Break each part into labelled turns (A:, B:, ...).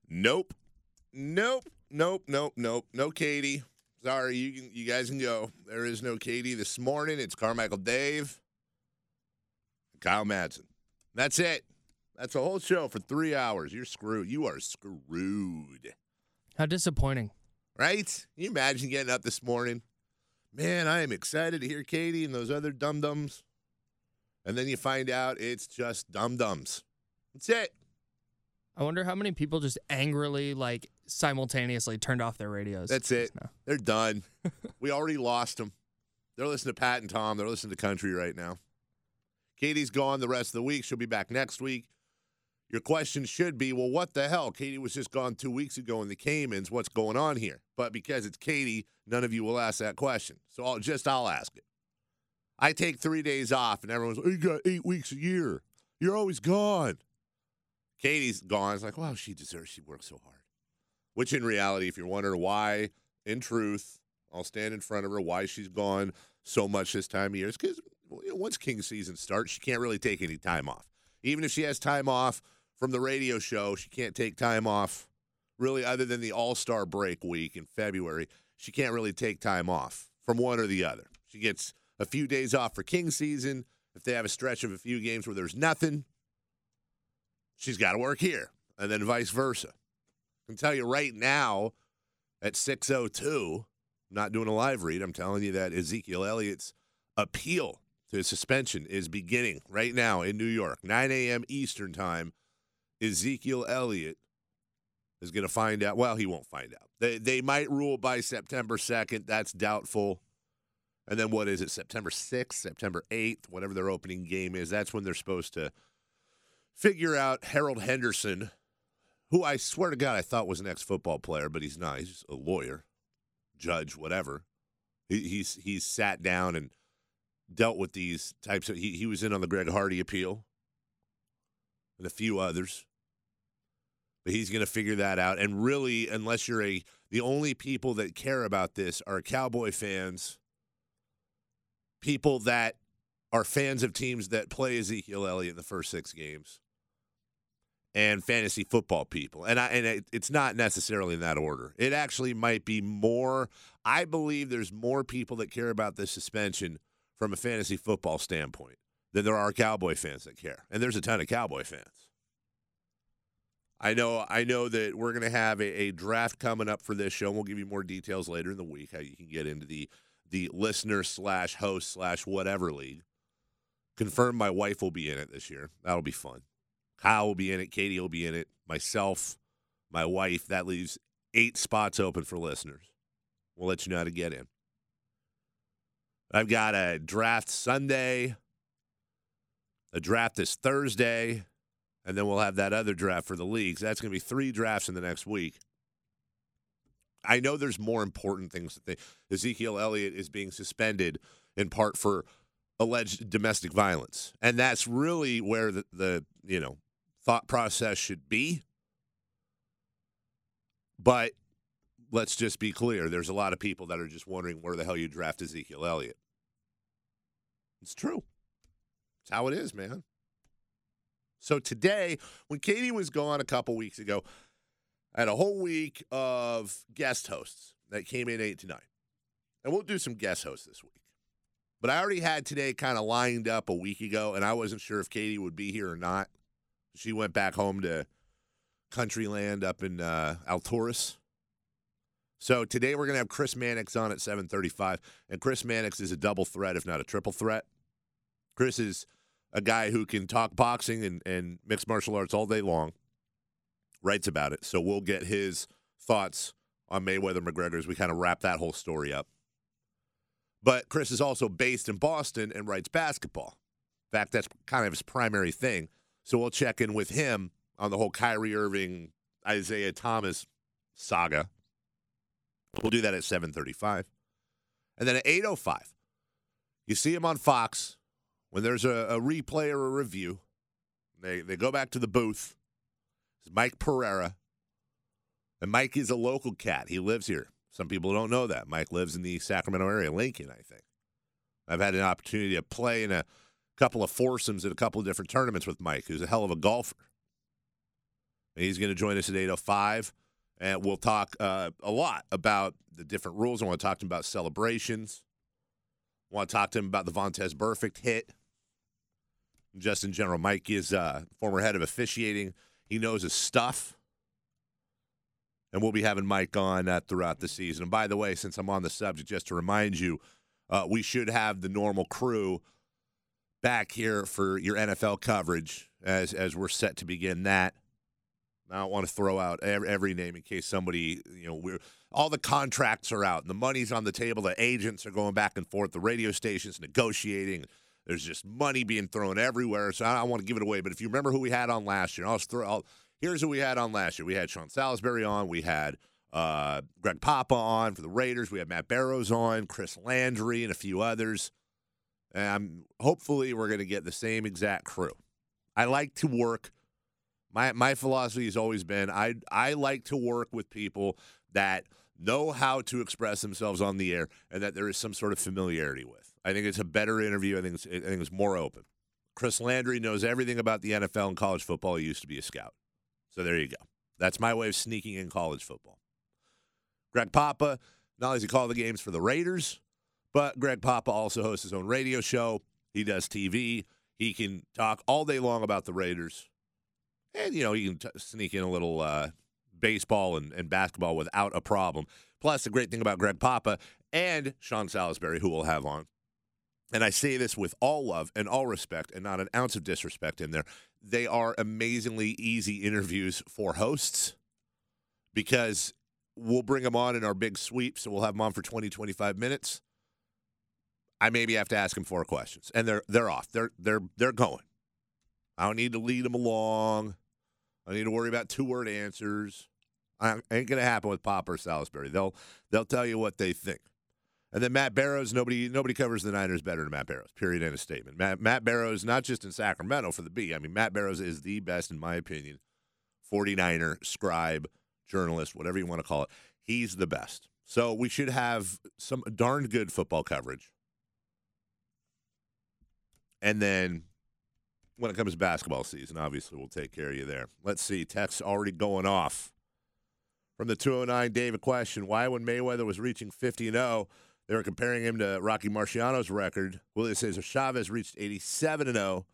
A: Nope. No Katie. Sorry, you guys can go. There is no Katie this morning. It's Carmichael Dave, Kyle Madsen. That's it. That's a whole show for 3 hours. You're screwed. You are screwed.
B: How disappointing.
A: Right? Can you imagine getting up this morning? Man, I am excited to hear Katie and those other dum-dums. And then you find out it's just dum-dums. That's it.
B: I wonder how many people just angrily, simultaneously turned off their radios.
A: That's it. They're done. We already lost them. They're listening to Pat and Tom. They're listening to country right now. Katie's gone the rest of the week. She'll be back next week. Your question should be, well, what the hell? Katie was just gone 2 weeks ago in the Caymans. What's going on here? But because it's Katie, none of you will ask that question. So I'll ask it. I take 3 days off, and everyone's like, you got 8 weeks a year. You're always gone. Katie's gone. It's like, well, she deserves. She works so hard. Which in reality, if you're wondering why, in truth, I'll stand in front of her, why she's gone so much this time of year, is because once King season starts, she can't really take any time off. Even if she has time off from the radio show, she can't take time off really other than the All-Star break week in February. She can't really take time off from one or the other. She gets a few days off for King season. If they have a stretch of a few games where there's nothing, she's got to work here, and then vice versa. I can tell you right now at 6:02, I'm not doing a live read, I'm telling you that Ezekiel Elliott's appeal to his suspension is beginning right now in New York. 9 a.m. Eastern time, Ezekiel Elliott is going to find out. Well, he won't find out. They might rule by September 2nd. That's doubtful. And then what is it, September 6th, September 8th, whatever their opening game is, that's when they're supposed to figure out Harold Henderson, who I swear to God I thought was an ex-football player, but he's not. He's just a lawyer, judge, whatever. He's sat down and dealt with these types of – he was in on the Greg Hardy appeal and a few others. But he's going to figure that out. And really, unless you're the only people that care about this are Cowboy fans, people that are fans of teams that play Ezekiel Elliott in the first 6 games, and fantasy football people. And it's not necessarily in that order. It actually might be more. I believe there's more people that care about this suspension from a fantasy football standpoint than there are Cowboy fans that care. And there's a ton of Cowboy fans. I know that we're going to have a draft coming up for this show. We'll give you more details later in the week, how you can get into the listener/host/whatever league. Confirmed my wife will be in it this year. That'll be fun. Kyle will be in it. Katie will be in it. Myself, my wife. That leaves 8 spots open for listeners. We'll let you know how to get in. I've got a draft Sunday, a draft this Thursday, and then we'll have that other draft for the leagues. That's going to be 3 drafts in the next week. I know there's more important things. Ezekiel Elliott is being suspended in part for alleged domestic violence. And that's really where the thought process should be. But let's just be clear. There's a lot of people that are just wondering where the hell you draft Ezekiel Elliott. It's true. It's how it is, man. So today, when Katie was gone a couple weeks ago, I had a whole week of guest hosts that came in 8 to 9. And we'll do some guest hosts this week. But I already had today kind of lined up a week ago, and I wasn't sure if Katie would be here or not. She went back home to Countryland up in Alturas. So today we're going to have Chris Mannix on at 7:35. And Chris Mannix is a double threat, if not a triple threat. Chris is a guy who can talk boxing and mixed martial arts all day long. Writes about it. So we'll get his thoughts on Mayweather-McGregor as we kind of wrap that whole story up. But Chris is also based in Boston and writes basketball. In fact, that's kind of his primary thing. So we'll check in with him on the whole Kyrie Irving, Isaiah Thomas saga. We'll do that at 7:35. And then at 8:05, you see him on Fox when there's a replay or a review. They go back to the booth. It's Mike Pereira. And Mike is a local cat. He lives here. Some people don't know that. Mike lives in the Sacramento area, Lincoln, I think. I've had an opportunity to play in a couple of foursomes at a couple of different tournaments with Mike, who's a hell of a golfer. And he's going to join us at 8:05, and we'll talk a lot about the different rules. I want to talk to him about celebrations. I want to talk to him about the Vontaze Burfict hit. Just in general, Mike is former head of officiating. He knows his stuff. And we'll be having Mike on throughout the season. And by the way, since I'm on the subject, just to remind you, we should have the normal crew back here for your NFL coverage as we're set to begin that. I don't want to throw out every name in case somebody, all the contracts are out and the money's on the table. The agents are going back and forth. The radio stations negotiating. There's just money being thrown everywhere. So I don't want to give it away. But if you remember who we had on last year, here's who we had on last year. We had Sean Salisbury on. We had Greg Papa on for the Raiders. We had Matt Barrows on, Chris Landry, and a few others. And hopefully we're going to get the same exact crew. I like to work. My philosophy has always been I like to work with people that know how to express themselves on the air and that there is some sort of familiarity with. I think it's a better interview. I think it's more open. Chris Landry knows everything about the NFL and college football. He used to be a scout. So there you go. That's my way of sneaking in college football. Greg Papa, not only does he call the games for the Raiders, but Greg Papa also hosts his own radio show. He does TV. He can talk all day long about the Raiders. And, he can sneak in a little baseball and basketball without a problem. Plus, the great thing about Greg Papa and Sean Salisbury, who we'll have on, and I say this with all love and all respect and not an ounce of disrespect in there, they are amazingly easy interviews for hosts because we'll bring them on in our big sweep, so we'll have them on for 20, 25 minutes. I maybe have to ask them 4 questions, and they're off. They're going. I don't need to lead them along. I don't need to worry about 2-word answers. Ain't going to happen with Papa or Salisbury. They'll tell you what they think. And then Matt Barrows, nobody covers the Niners better than Matt Barrows, period, end of statement. Matt Barrows, not just in Sacramento for the B. I mean, Matt Barrows is the best, in my opinion, 49er, scribe, journalist, whatever you want to call it. He's the best. So we should have some darn good football coverage. And then when it comes to basketball season, obviously we'll take care of you there. Let's see. Texts already going off. From the 209, Dave, a question. Why, when Mayweather was reaching 50-0, they were comparing him to Rocky Marciano's record? Julio Cesar Chavez reached 87-0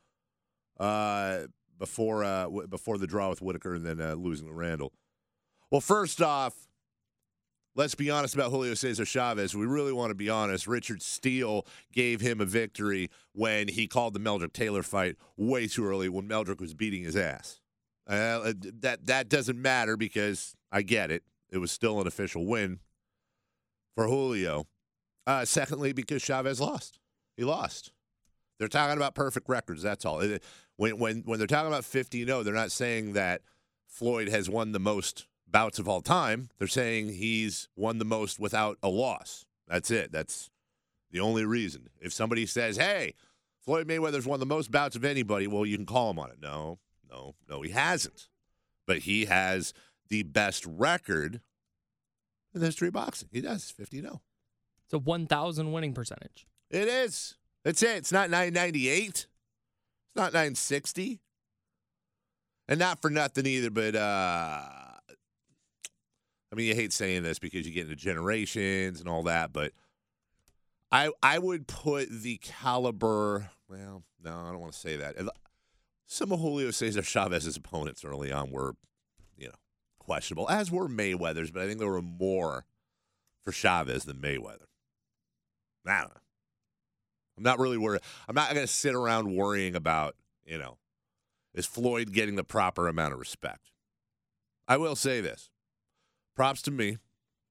A: before the draw with Whitaker and then losing to Randall. Well, first off, let's be honest about Julio Cesar Chavez. We really want to be honest. Richard Steele gave him a victory when he called the Meldrick Taylor fight way too early when Meldrick was beating his ass. That doesn't matter because I get it. It was still an official win for Julio. Secondly, because Chavez lost. He lost. They're talking about perfect records. That's all. When they're talking about 50-0, they're not saying that Floyd has won the most bouts of all time. They're saying he's won the most without a loss. That's it. That's the only reason. If somebody says, hey, Floyd Mayweather's won the most bouts of anybody, well, you can call him on it. No, he hasn't. But he has the best record in the history of boxing. He does, 50-0.
B: It's a 1,000 winning percentage.
A: It is. That's it. It's not 998. It's not 960. And not for nothing either, but, I mean, you hate saying this because you get into generations and all that, but I would put the caliber, well, no, I don't want to say that. Some of Julio Cesar Chavez's opponents early on were, questionable, as were Mayweather's, but I think there were more for Chavez than Mayweather. I don't know. I'm not really worried. I'm not going to sit around worrying about, is Floyd getting the proper amount of respect? I will say this. Props to me.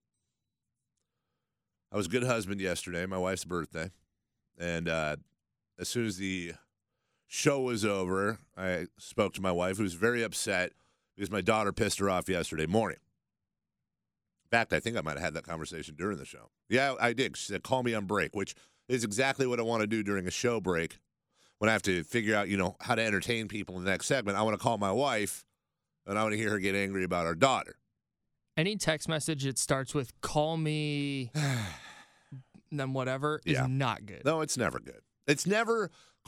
A: I was a good husband yesterday, my wife's birthday. And as soon as the show was over, I spoke to my wife, who was very upset because my daughter pissed her off yesterday morning. In fact, I think I might have had that conversation during the show. Yeah, I did. She said, call me on break, which is exactly what I want to do during a show break when I have to figure out, how to entertain people in the next segment. I want to call my wife, and I want to hear her get angry about our daughter.
B: Any text message that starts with call me, then whatever, is not good.
A: No, it's never good. It's never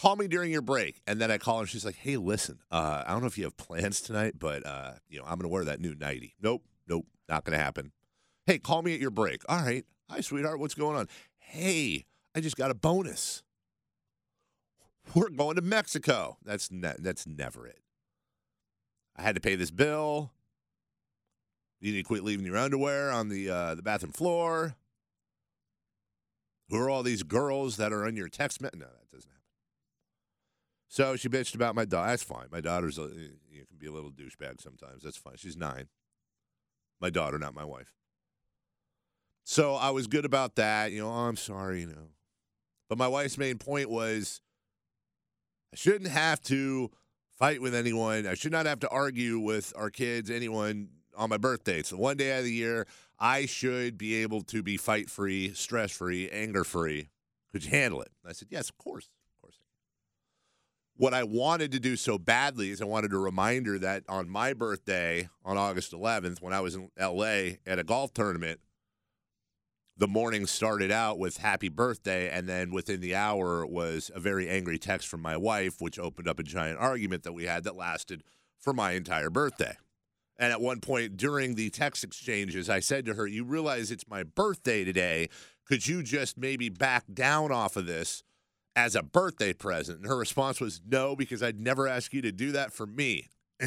A: call me during your break. And then I call her and she's like, hey, listen, I don't know if you have plans tonight, but, I'm going to wear that new nightie. Nope, not going to happen. Hey, call me at your break. All right. Hi, sweetheart. What's going on? Hey, I just got a bonus. We're going to Mexico. That's never it. I had to pay this bill. You need to quit leaving your underwear on the bathroom floor. Who are all these girls that are on your text message? No, that doesn't happen. So she bitched about my daughter. That's fine. My daughter's can be a little douchebag sometimes. That's fine. She's 9. My daughter, not my wife. So I was good about that. Oh, I'm sorry, But my wife's main point was I shouldn't have to fight with anyone. I should not have to argue with our kids, anyone, on my birthday. It's the one day out of the year I should be able to be fight-free, stress-free, anger-free. Could you handle it? And I said, yes, of course. What I wanted to do so badly is I wanted to remind her that on my birthday, on August 11th, when I was in L.A. at a golf tournament, the morning started out with happy birthday, and then within the hour was a very angry text from my wife, which opened up a giant argument that we had that lasted for my entire birthday. And at one point during the text exchanges, I said to her, you realize it's my birthday today. Could you just maybe back down off of this as a birthday present? And her response was, no, because I'd never ask you to do that for me.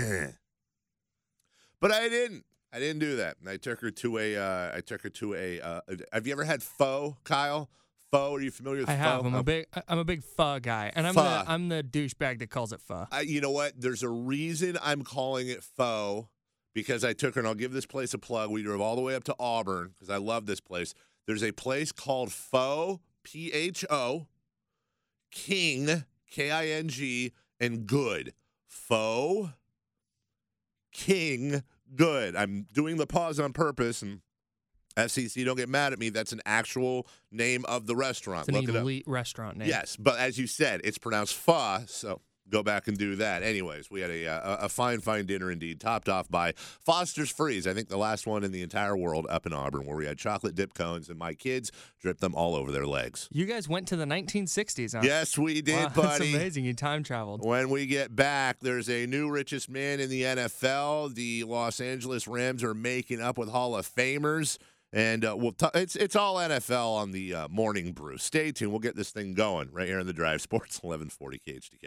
A: But I didn't do that. And I took her to have you ever had pho, Kyle? Pho, are you familiar with pho?
B: I have. I'm a big pho guy. And I'm the douchebag that calls it pho.
A: You know what? There's a reason I'm calling it pho, because I took her, and I'll give this place a plug. We drove all the way up to Auburn because I love this place. There's a place called Pho, P-H-O, King, K-I-N-G, and Good. Pho, King, Good. I'm doing the pause on purpose, and FCC, don't get mad at me. That's an actual name of the restaurant.
B: It's an elite restaurant name.
A: Yes, but as you said, it's pronounced pho, so go back and do that. Anyways, we had a fine dinner indeed, topped off by Foster's Freeze. I think the last one in the entire world up in Auburn, where we had chocolate dip cones, and my kids dripped them all over their legs.
B: You guys went to the 1960s, huh?
A: Yes, we did,
B: wow,
A: buddy.
B: That's amazing. You time traveled.
A: When we get back, there's a new richest man in the NFL. The Los Angeles Rams are making up with Hall of Famers. And it's all NFL on the Morning Brew. Stay tuned. We'll get this thing going right here in the Drive Sports 1140 KHTK.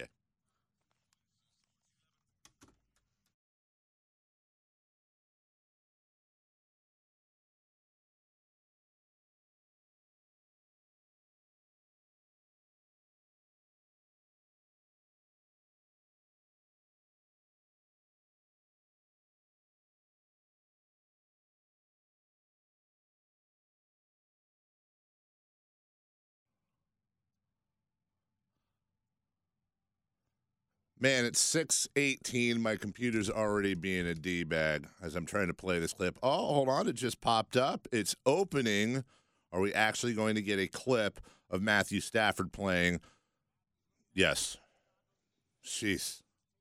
A: Man, it's 6:18. My computer's already being a D-bag as I'm trying to play this clip. Oh, hold on. It just popped up. It's opening. Are we actually going to get a clip of Matthew Stafford playing? Yes. Jeez.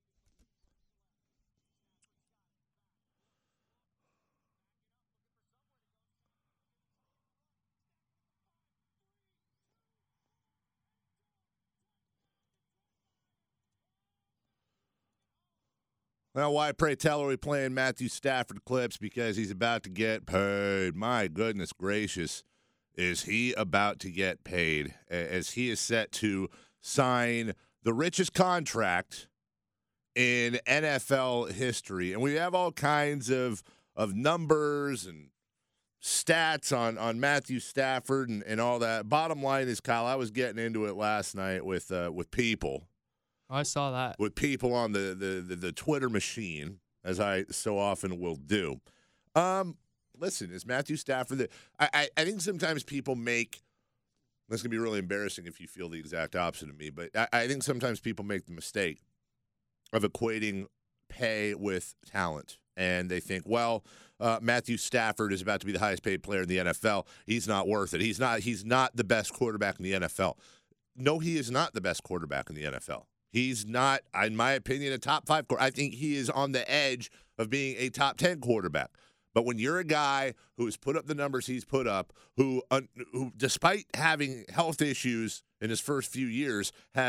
A: Well, why, pray tell, are we playing Matthew Stafford clips? Because he's about to get paid. My goodness gracious, is he about to get paid as he is set to sign the richest contract in NFL history. And we have all kinds of numbers and stats on Matthew Stafford and all that. Bottom line is, Kyle, I was getting into it last night with people.
B: I saw that.
A: With people on the Twitter machine, as I so often will do. Listen, is Matthew Stafford I think sometimes people make – this is going to be really embarrassing if you feel the exact opposite of me, but I think sometimes people make the mistake of equating pay with talent. And they think, well, Matthew Stafford is about to be the highest paid player in the NFL. He's not worth it. He's not the best quarterback in the NFL. No, he is not the best quarterback in the NFL. He's not, in my opinion, a top 5 quarterback. I think he is on the edge of being a top 10 quarterback. But when you're a guy who has put up the numbers he's put up, who despite having health issues in his first few years, has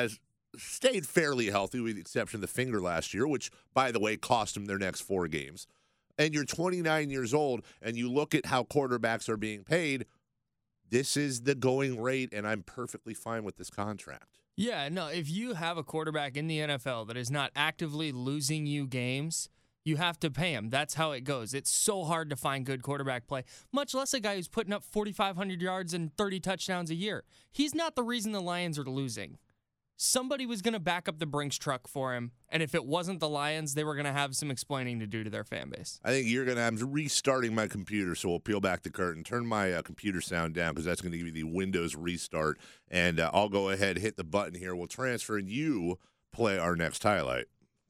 A: stayed fairly healthy with the exception of the finger last year, which, by the way, cost them their next 4 games. And you're 29 years old, and you look at how quarterbacks are being paid, this is the going rate, and I'm perfectly fine with this contract.
B: Yeah, no, if you have a quarterback in the NFL that is not actively losing you games, you have to pay him. That's how it goes. It's so hard to find good quarterback play, much less a guy who's putting up 4,500 yards and 30 touchdowns a year. He's not the reason the Lions are losing. Somebody was going to back up the Brinks truck for him, and if it wasn't the Lions, they were going to have some explaining to do to their fan base.
A: I think you're going to have restarting my computer, so we'll peel back the curtain. Turn my computer sound down because that's going to give you the Windows restart, and I'll go ahead, hit the button here. We'll transfer, and you play our next highlight.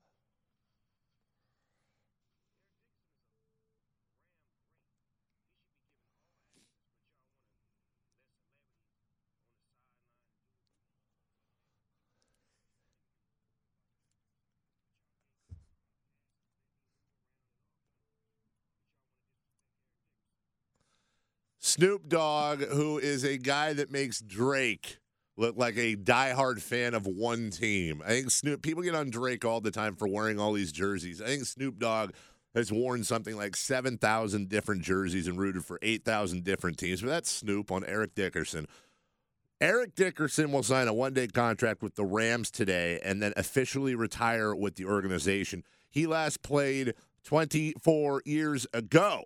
A: Snoop Dogg, who is a guy that makes Drake look like a diehard fan of one team. I think people get on Drake all the time for wearing all these jerseys. I think Snoop Dogg has worn something like 7,000 different jerseys and rooted for 8,000 different teams. But that's Snoop on Eric Dickerson. Eric Dickerson will sign a one-day contract with the Rams today and then officially retire with the organization. He last played 24 years ago.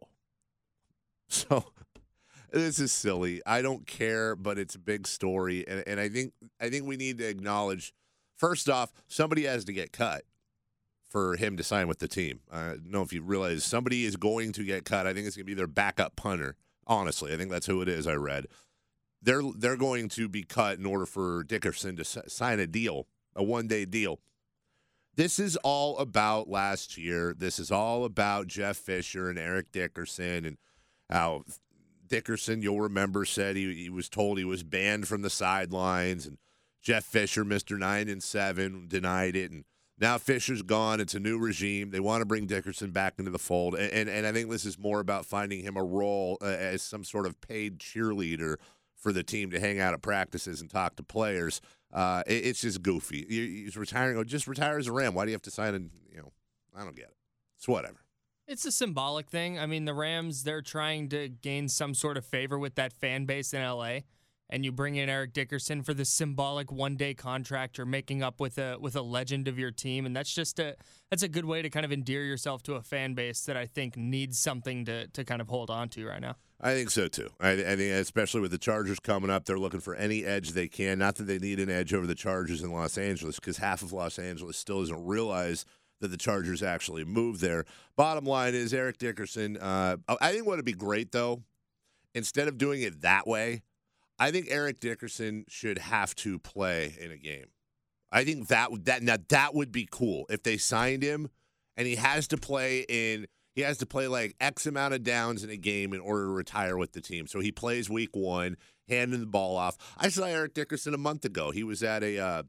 A: So this is silly. I don't care, but it's a big story, and I think we need to acknowledge, first off, somebody has to get cut for him to sign with the team. I don't know if you realize somebody is going to get cut. I think it's going to be their backup punter. Honestly, I think that's who it is. I read they're going to be cut in order for Dickerson to sign a deal, a one-day deal. This is all about last year. This is all about Jeff Fisher and Eric Dickerson and how Dickerson, you'll remember, said he was told he was banned from the sidelines, and Jeff Fisher, Mr. 9-7, denied it, and now Fisher's gone. It's a new regime. They want to bring Dickerson back into the fold, and I think this is more about finding him a role as some sort of paid cheerleader for the team to hang out at practices and talk to players. It's just goofy. He's retiring. Oh, just retire as a Ram. Why do you have to sign I don't get it. It's whatever.
B: It's a symbolic thing. I mean, the Rams, they're trying to gain some sort of favor with that fan base in L.A., and you bring in Eric Dickerson for the symbolic one-day contract. You're making up with a legend of your team, and that's a good way to kind of endear yourself to a fan base that I think needs something to kind of hold on to right now.
A: I think so, too. I think especially with the Chargers coming up, they're looking for any edge they can. Not that they need an edge over the Chargers in Los Angeles, because half of Los Angeles still doesn't realize that the Chargers actually moved there. Bottom line is Eric Dickerson. I think what would be great, though, instead of doing it that way, I think Eric Dickerson should have to play in a game. I think that would be cool if they signed him and he has to play like X amount of downs in a game in order to retire with the team. So he plays week 1, handing the ball off. I saw Eric Dickerson a month ago. He was at an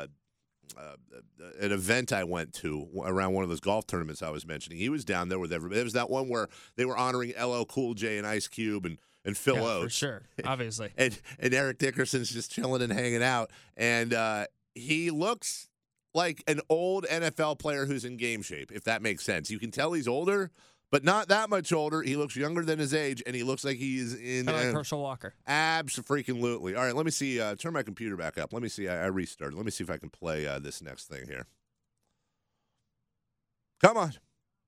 A: event I went to around one of those golf tournaments I was mentioning. He was down there with everybody. It was that one where they were honoring LL Cool J and Ice Cube and Phil Oates.
B: For sure, obviously.
A: and Eric Dickerson's just chilling and hanging out. And he looks like an old NFL player who's in game shape, if that makes sense. You can tell he's older, but not that much older. He looks younger than his age, and he looks like he's in.
B: Kind of like Herschel Walker.
A: Abso-freaking-lutely. All right, let me see. Turn my computer back up. Let me see. I restarted. Let me see if I can play this next thing here. Come on.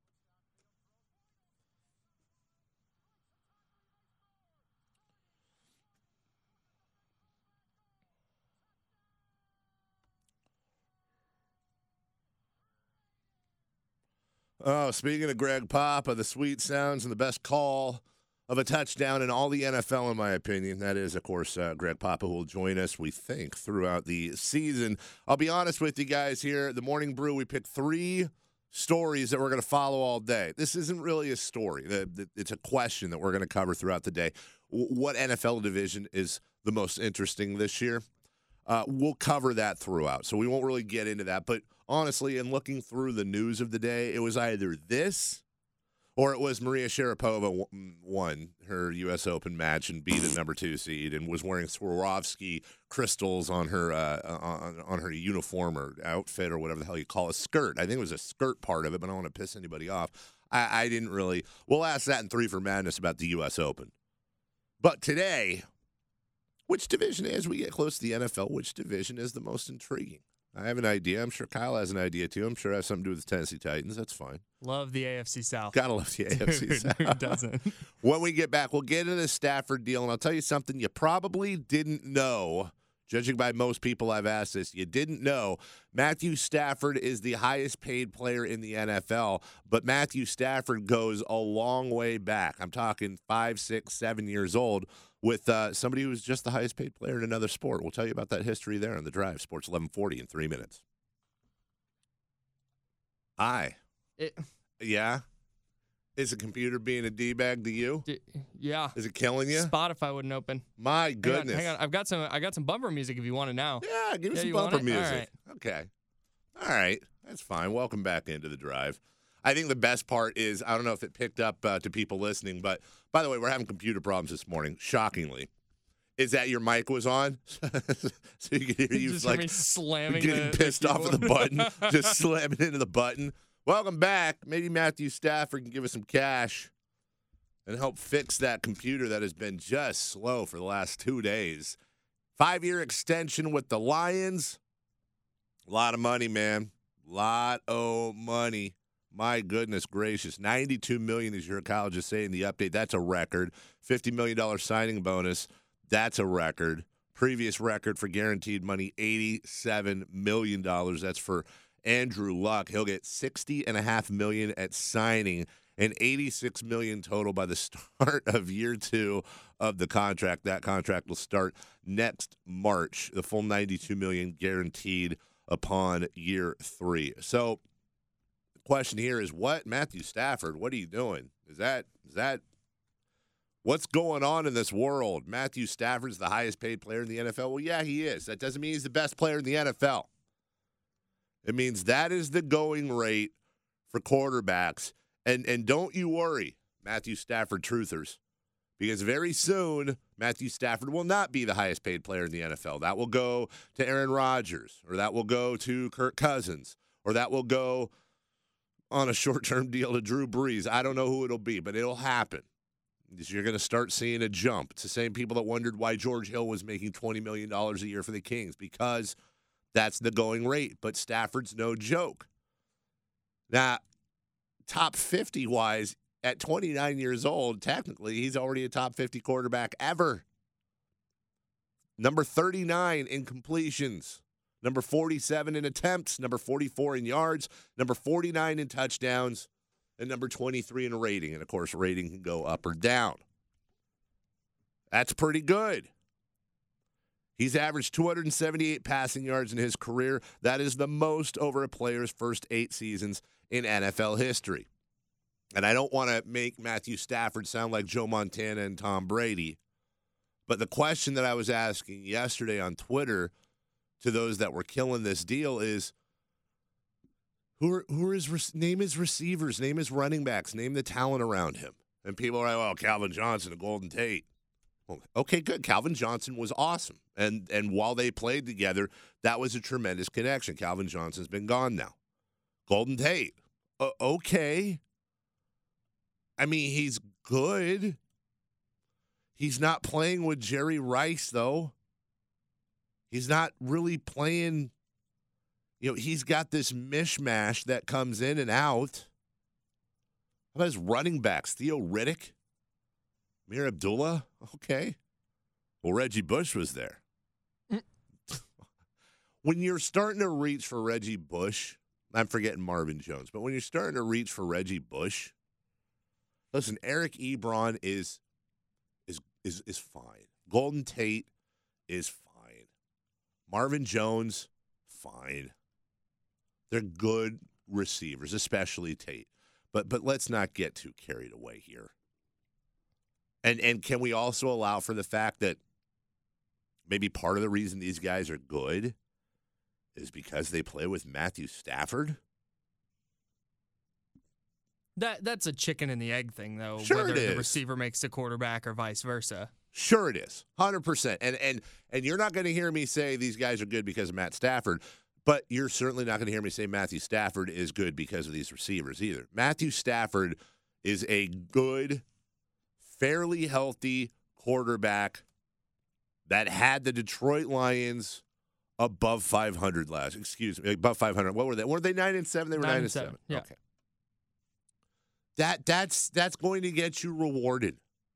A: Oh, speaking of Greg Papa, the sweet sounds and the best call of a touchdown in all the NFL, in my opinion. That is, of course, Greg Papa, who will join us, we think, throughout the season. I'll be honest with you guys here. The Morning Brew, we picked 3 stories that we're going to follow all day. This isn't really a story. It's a question that we're going to cover throughout the day. What NFL division is the most interesting this year? We'll cover that throughout, so we won't really get into that. But honestly, in looking through the news of the day, it was either this Or it was Maria Sharapova won her U.S. Open match and beat the number 2 seed and was wearing Swarovski crystals on her on her uniform or outfit or whatever the hell you call a skirt. I think it was a skirt part of it, but I don't want to piss anybody off. I didn't really. We'll ask that in 3 for Madness about the U.S. Open. But today, which division, as we get close to the NFL, which division is the most intriguing? I have an idea. I'm sure Kyle has an idea, too. I'm sure it has something to do with the Tennessee Titans. That's fine.
B: Love the AFC South.
A: Gotta love the AFC South.
B: Who doesn't?
A: When we get back, we'll get into the Stafford deal, and I'll tell you something you probably didn't know. Judging by most people I've asked this, you didn't know Matthew Stafford is the highest paid player in the NFL, but Matthew Stafford goes a long way back. I'm talking 5, 6, 7 years old with somebody who was just the highest paid player in another sport. We'll tell you about that history there on The Drive. Sports 1140 in 3 minutes. Yeah? Is a computer being a D-bag to you?
B: Yeah.
A: Is it killing you?
B: Spotify wouldn't open.
A: My goodness.
B: Hang on. I got some bumper music if you want it now.
A: Yeah, give me some
B: you want
A: bumper
B: it?
A: music.
B: All right.
A: Okay. All right. That's fine. Welcome back into The Drive. I think the best part is, I don't know if it picked up to people listening, but by the way, we're having computer problems this morning, shockingly. Is that your mic was on? So you can hear you
B: just
A: like
B: me slamming
A: getting pissed off of the button, just slamming into the button. Welcome back. Maybe Matthew Stafford can give us some cash and help fix that computer that has been just slow for the last 2 days. 5-year extension with the Lions. A lot of money, man. Lot of money. My goodness gracious. $92 million, as your college is saying, the update. That's a record. $50 million signing bonus. That's a record. Previous record for guaranteed money, $87 million. That's for Andrew Luck. He'll get $60.5 million at signing and $86 million total by the start of year 2 of the contract. That contract will start next March. The full $92 million guaranteed upon year 3. So the question here is, what Matthew Stafford? What are you doing? Is that what's going on in this world? Matthew Stafford's the highest paid player in the NFL. Well, yeah, he is. That doesn't mean he's the best player in the NFL. It means that is the going rate for quarterbacks. And don't you worry, Matthew Stafford truthers, because very soon Matthew Stafford will not be the highest paid player in the NFL. That will go to Aaron Rodgers, or that will go to Kirk Cousins, or that will go on a short-term deal to Drew Brees. I don't know who it'll be, but it'll happen. You're going to start seeing a jump. It's the same people that wondered why George Hill was making $20 million a year for the Kings, because that's the going rate. But Stafford's no joke. Now, top 50-wise, at 29 years old, technically, he's already a top 50 quarterback ever. Number 39 in completions. Number 47 in attempts. Number 44 in yards. Number 49 in touchdowns. And number 23 in rating. And, of course, rating can go up or down. That's pretty good. He's averaged 278 passing yards in his career. That is the most over a player's first 8 seasons in NFL history. And I don't want to make Matthew Stafford sound like Joe Montana and Tom Brady, but the question that I was asking yesterday on Twitter to those that were killing this deal is, name his receivers, name his running backs, name the talent around him. And people are like, well, Calvin Johnson and Golden Tate. Well, okay, good. Calvin Johnson was awesome. And while they played together, that was a tremendous connection. Calvin Johnson's been gone now. Golden Tate, okay. I mean, he's good. He's not playing with Jerry Rice, though. He's not really playing. You know, he's got this mishmash that comes in and out. How about his running backs? Theo Riddick? Amir Abdullah? Okay. Well, Reggie Bush was there. When you're starting to reach for Reggie Bush, I'm forgetting Marvin Jones, but when you're starting to reach for Reggie Bush, listen, Eric Ebron is fine. Golden Tate is fine. Marvin Jones, fine. They're good receivers, especially Tate. But let's not get too carried away here. And can we also allow for the fact that maybe part of the reason these guys are good is because they play with Matthew Stafford?
B: That's a chicken and the egg thing, though.
A: Sure
B: whether
A: it is.
B: the receiver makes the quarterback or vice versa.
A: Sure it is, 100%. And you're not going to hear me say these guys are good because of Matt Stafford, but you're certainly not going to hear me say Matthew Stafford is good because of these receivers either. Matthew Stafford is a good, fairly healthy quarterback that had the Detroit Lions above 500 above 500. What were they? Were they 9-7? They were 9-7.
B: Yeah.
A: Okay. That's going to get you rewarded.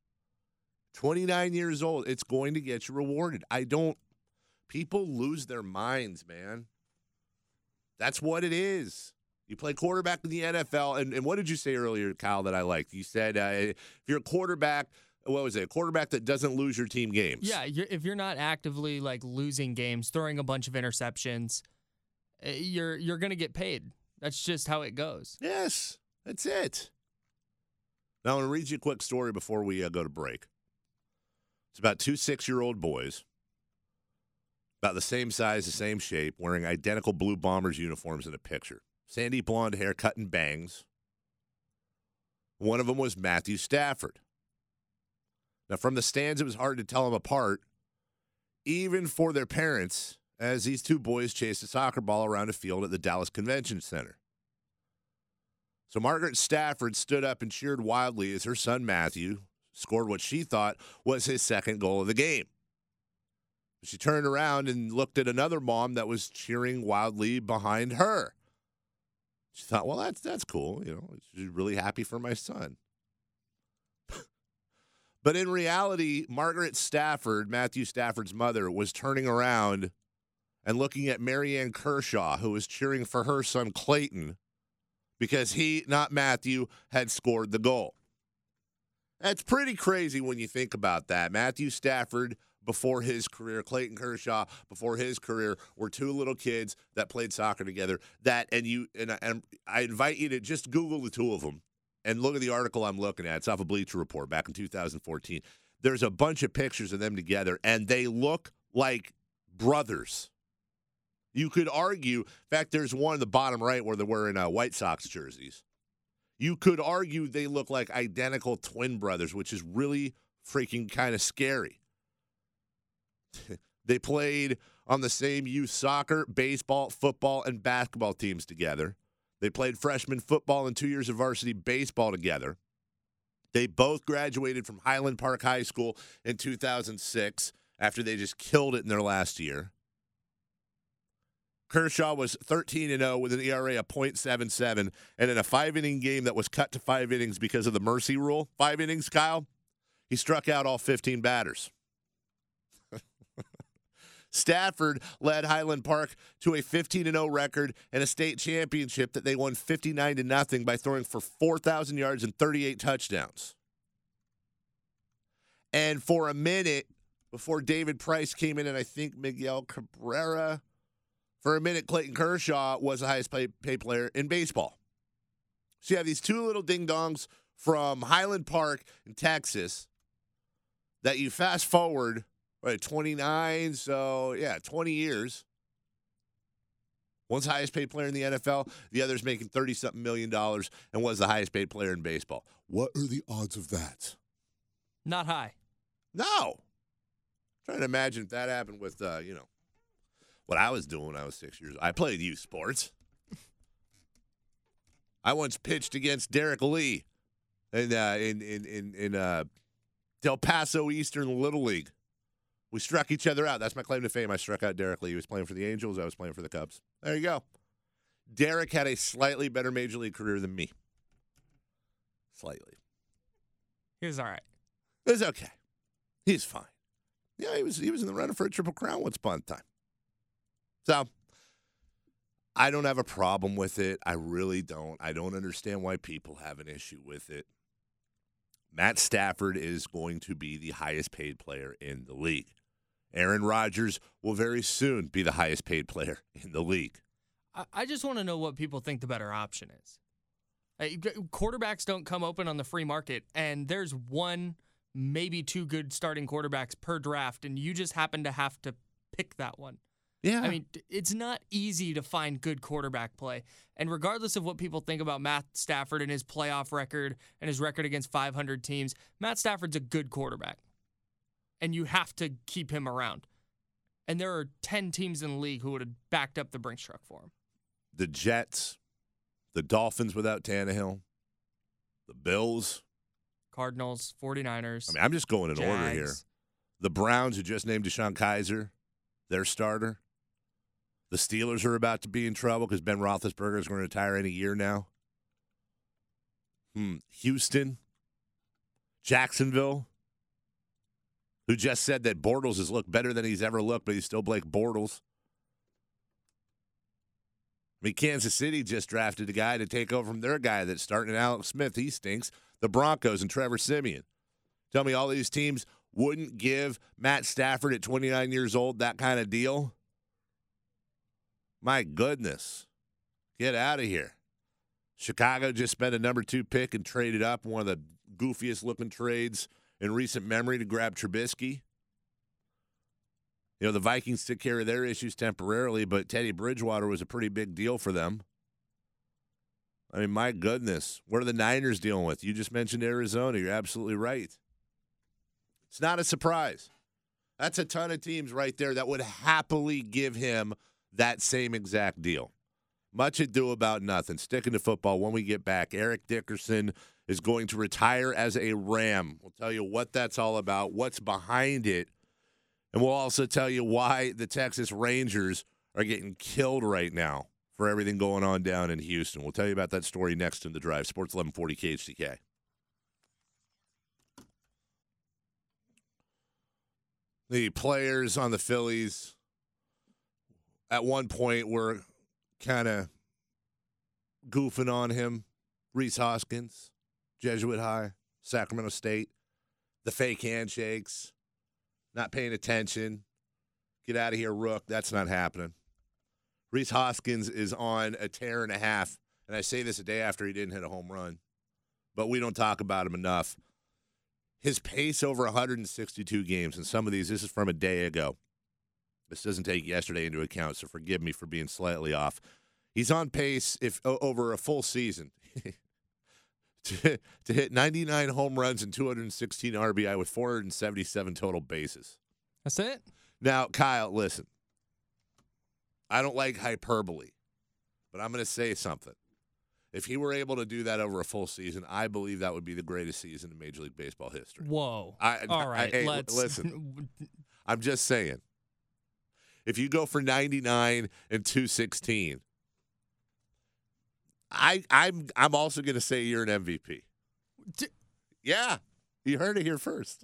A: 29 years old, it's going to get you rewarded. People lose their minds, man. That's what it is. You play quarterback in the NFL, and what did you say earlier, Kyle, that I liked? You said if you're a quarterback, what was it? A quarterback that doesn't lose your team games.
B: Yeah, if you're not actively like losing games, throwing a bunch of interceptions, you're going to get paid. That's just how it goes.
A: Yes, that's it. Now, I want to read you a quick story before we go to break. It's about two 6-year-old boys, about the same size, the same shape, wearing identical Blue Bombers uniforms in a picture. Sandy blonde hair, cut in bangs. One of them was Matthew Stafford. Now, from the stands, it was hard to tell them apart, even for their parents, as these two boys chased a soccer ball around a field at the Dallas Convention Center. So Margaret Stafford stood up and cheered wildly as her son Matthew scored what she thought was his second goal of the game. She turned around and looked at another mom that was cheering wildly behind her. She thought, well, that's cool. You know, she's really happy for my son. But in reality, Margaret Stafford, Matthew Stafford's mother, was turning around and looking at Marianne Kershaw, who was cheering for her son Clayton, because he, not Matthew, had scored the goal. That's pretty crazy when you think about that. Matthew Stafford, before his career, Clayton Kershaw, before his career, were two little kids that played soccer together. And I invite you to just Google the two of them and look at the article I'm looking at. It's off of Bleacher Report back in 2014. There's a bunch of pictures of them together, and they look like brothers. You could argue, in fact, there's one in the bottom right where they're wearing White Sox jerseys. You could argue they look like identical twin brothers, which is really freaking kind of scary. They played on the same youth soccer, baseball, football, and basketball teams together. They played freshman football and 2 years of varsity baseball together. They both graduated from Highland Park High School in 2006 after they just killed it in their last year. Kershaw was 13-0 with an ERA of .77, and in a 5-inning game that was cut to 5 innings because of the mercy rule, 5 innings, Kyle, he struck out all 15 batters. Stafford led Highland Park to a 15-0 record and a state championship that they won 59-0 by throwing for 4,000 yards and 38 touchdowns. And for a minute, before David Price came in and I think Miguel Cabrera, for a minute, Clayton Kershaw was the highest paid player in baseball. So you have these two little ding-dongs from Highland Park in Texas that you fast forward, 29, so, 20 years. One's the highest paid player in the NFL. The other's making $30-something million and was the highest paid player in baseball. What are the odds of that?
B: Not high.
A: No. I'm trying to imagine if that happened with, what I was doing when I was 6 years old. I played youth sports. I once pitched against Derek Lee in Del Paso Eastern Little League. We struck each other out. That's my claim to fame. I struck out Derek Lee. He was playing for the Angels. I was playing for the Cubs. There you go. Derek had a slightly better major league career than me. Slightly.
B: He was all right.
A: It was okay. He's fine. Yeah, he was in the running for a Triple Crown once upon a time. So, I don't have a problem with it. I really don't. I don't understand why people have an issue with it. Matt Stafford is going to be the highest paid player in the league. Aaron Rodgers will very soon be the highest paid player in the league.
B: I just want to know what people think the better option is. Quarterbacks don't come open on the free market, and there's one, maybe two good starting quarterbacks per draft, and you just happen to have to pick that one.
A: Yeah.
B: I mean, it's not easy to find good quarterback play. And regardless of what people think about Matt Stafford and his playoff record and his record against 500 teams, Matt Stafford's a good quarterback. And you have to keep him around. And there are 10 teams in the league who would have backed up the Brinks truck for him.
A: The Jets, the Dolphins without Tannehill, the Bills,
B: Cardinals, 49ers.
A: I mean, I'm just going in
B: Jags.
A: order here. The Browns, who just named DeShone Kizer their starter. The Steelers are about to be in trouble because Ben Roethlisberger is going to retire any year now. Houston, Jacksonville, who just said that Bortles has looked better than he's ever looked, but he's still Blake Bortles. I mean, Kansas City just drafted a guy to take over from their guy that's starting, Alex Smith. He stinks. The Broncos and Trevor Siemian. Tell me all these teams wouldn't give Matt Stafford at 29 years old that kind of deal? My goodness. Get out of here. Chicago just spent a number 2 pick and traded up, one of the goofiest looking trades in recent memory, to grab Trubisky. You know, the Vikings took care of their issues temporarily, but Teddy Bridgewater was a pretty big deal for them. I mean, my goodness. What are the Niners dealing with? You just mentioned Arizona. You're absolutely right. It's not a surprise. That's a ton of teams right there that would happily give him that same exact deal. Much ado about nothing. Sticking to football when we get back. Eric Dickerson is going to retire as a Ram. We'll tell you what that's all about, what's behind it, and we'll also tell you why the Texas Rangers are getting killed right now for everything going on down in Houston. We'll tell you about that story next in The Drive. Sports 1140 KHTK. The players on the Phillies at one point were kind of goofing on him. Rhys Hoskins, Jesuit High, Sacramento State, the fake handshakes, not paying attention. Get out of here, Rook. That's not happening. Rhys Hoskins is on a tear and a half, and I say this a day after he didn't hit a home run, but we don't talk about him enough. His pace over 162 games, and some of these, this is from a day ago. This doesn't take yesterday into account, so forgive me for being slightly off. He's on pace, if over a full season, to hit 99 home runs and 216 RBI with 477 total bases.
B: That's it?
A: Now, Kyle, listen. I don't like hyperbole, but I'm going to say something. If he were able to do that over a full season, I believe that would be the greatest season in Major League Baseball history.
B: Whoa. All right, let's
A: listen. I'm just saying. If you go for 99 and 216, I'm also going to say you're an MVP. Yeah, you heard it here first.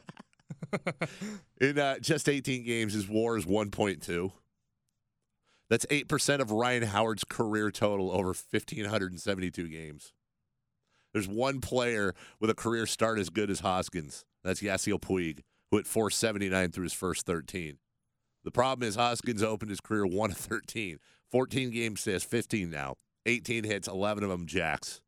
A: In just 18 games, his WAR is 1.2. That's 8% of Ryan Howard's career total over 1,572 games. There's one player with a career start as good as Hoskins. That's Yasiel Puig, who hit 479 through his first 13. The problem is Hoskins opened his career 1 of 13. 14 games says 15 now. 18 hits, 11 of them jacks.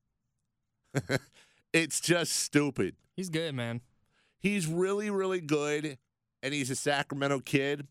A: It's just stupid.
B: He's good, man.
A: He's really, really good, and he's a Sacramento kid.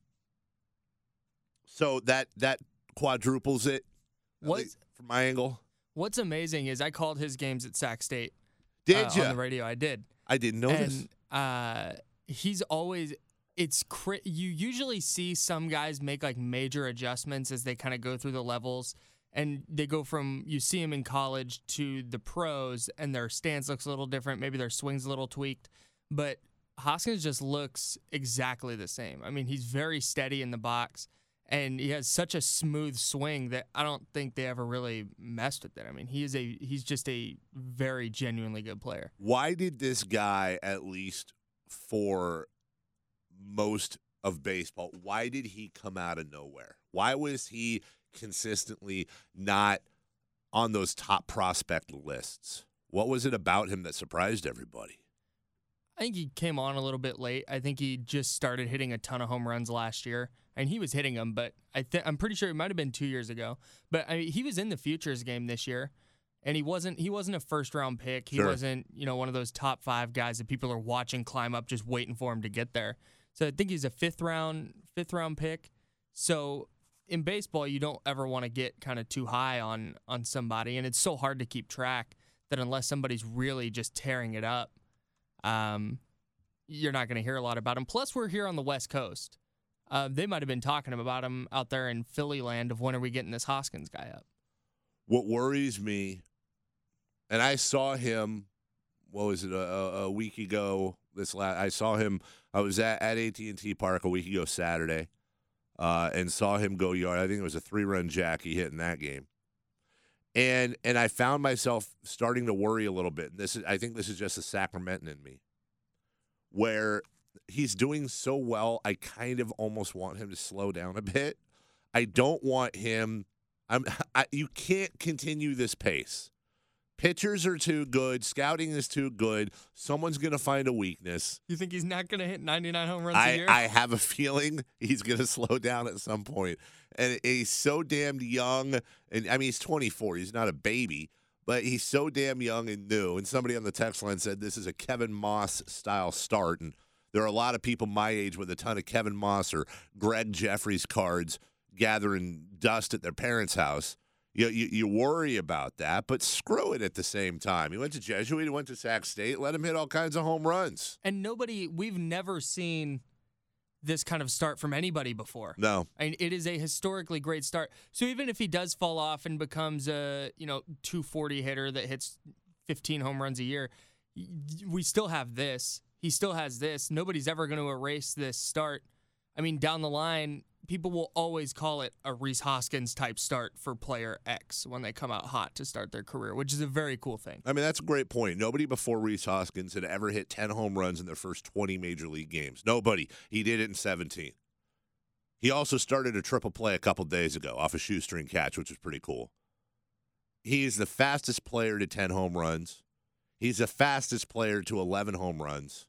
A: So that quadruples it from my angle.
B: What's amazing is I called his games at Sac State.
A: Did you?
B: On the radio, I did.
A: I didn't know this.
B: And he's always – you usually see some guys make like major adjustments as they kind of go through the levels. And they go from, you see them in college to the pros, and their stance looks a little different. Maybe their swing's a little tweaked. But Hoskins just looks exactly the same. I mean, he's very steady in the box, and he has such a smooth swing that I don't think they ever really messed with it. I mean, he's just a very genuinely good player.
A: Why did this guy, at least for most of baseball, why did he come out of nowhere? Why was he consistently not on those top prospect lists? What was it about him that surprised everybody?
B: I think he came on a little bit late. I think he just started hitting a ton of home runs last year, and he was hitting them, but I'm pretty sure it might have been 2 years ago. But he was in the futures game this year, and he wasn't a first round pick. He
A: Sure.
B: wasn't one of those top 5 guys that people are watching climb up, just waiting for him to get there. So I think he's a fifth round pick. So in baseball, you don't ever want to get kind of too high on somebody, and it's so hard to keep track that unless somebody's really just tearing it up, you're not going to hear a lot about him. Plus, we're here on the West Coast. They might have been talking about him out there in Philly land of when are we getting this Hoskins guy up.
A: What worries me, and I saw him, what was it, a week ago? I saw him. I was at AT&T Park a week ago Saturday, and saw him go yard. I think it was a 3-run jack he hit in that game, and I found myself starting to worry a little bit. I think this is just a Sacramentan in me, where he's doing so well. I kind of almost want him to slow down a bit. I don't want him. You can't continue this pace. Pitchers are too good. Scouting is too good. Someone's going to find a weakness.
B: You think he's not going to hit 99 home runs a year?
A: I have a feeling he's going to slow down at some point. And he's so damn young. And I mean, he's 24. He's not a baby, but he's so damn young and new. And somebody on the text line said this is a Kevin Moss-style start. And there are a lot of people my age with a ton of Kevin Moss or Greg Jeffries cards gathering dust at their parents' house. You worry about that, but screw it at the same time. He went to Jesuit, he went to Sac State, let him hit all kinds of home runs.
B: And we've never seen this kind of start from anybody before.
A: No.
B: I mean, it is a historically great start. So even if he does fall off and becomes a 240 hitter that hits 15 home runs a year, we still have this. He still has this. Nobody's ever going to erase this start. I mean, down the line, people will always call it a Rhys Hoskins type start for player X when they come out hot to start their career, which is a very cool thing.
A: I mean, that's a great point. Nobody before Rhys Hoskins had ever hit 10 home runs in their first 20 major league games. Nobody. He did it in 17. He also started a triple play a couple days ago off a shoestring catch, which was pretty cool. He is the fastest player to 10 home runs. He's the fastest player to 11 home runs.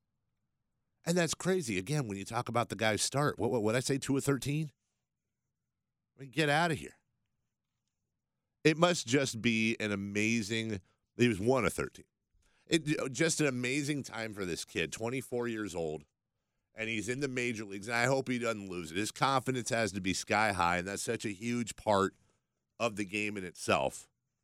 A: And that's crazy. Again, when you talk about the guy's start, what would I say, 2 of 13? I mean, get out of here. It must just be an amazing, he was 1 of 13. Just an amazing time for this kid, 24 years old, and he's in the major leagues, and I hope he doesn't lose it. His confidence has to be sky high, and that's such a huge part of the game in itself.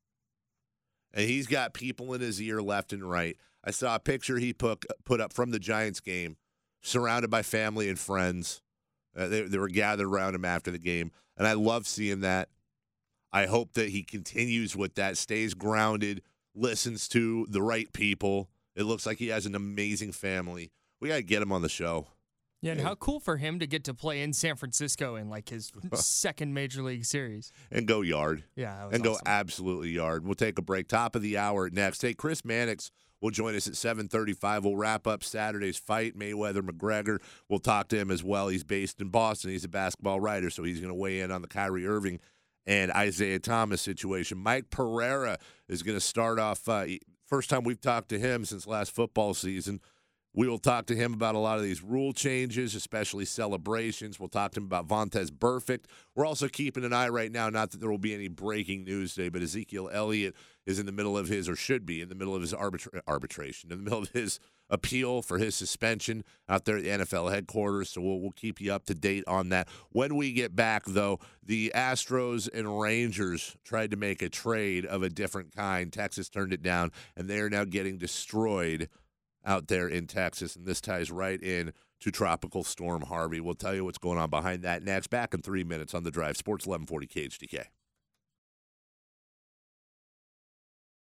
A: And he's got people in his ear left and right. I saw a picture he put up from the Giants game, surrounded by family and friends. They were gathered around him after the game, and I love seeing that. I hope that he continues with that, stays grounded, listens to the right people. It looks like he has an amazing family. We got to get him on the show.
B: Yeah, and how cool for him to get to play in San Francisco in like his second major league series.
A: And go yard.
B: Yeah, that was
A: and
B: awesome.
A: Go absolutely yard. We'll take a break. Top of the hour next. Hey, Chris Mannix will join us at 7:35. We'll wrap up Saturday's fight, Mayweather-McGregor. We'll talk to him as well. He's based in Boston. He's a basketball writer, so he's going to weigh in on the Kyrie Irving and Isaiah Thomas situation. Mike Pereira is going to start off. First time we've talked to him since last football season. We will talk to him about a lot of these rule changes, especially celebrations. We'll talk to him about Vontaze Burfict. We're also keeping an eye right now, not that there will be any breaking news today, but Ezekiel Elliott is in the middle of his, or should be in the middle of his arbitration, in the middle of his appeal for his suspension out there at the NFL headquarters. So we'll keep you up to date on that. When we get back, though, the Astros and Rangers tried to make a trade of a different kind. Texas turned it down, and they are now getting destroyed out there in Texas, and this ties right in to Tropical Storm Harvey. We'll tell you what's going on behind that next. Back in 3 minutes on The Drive. Sports 1140 KHTK.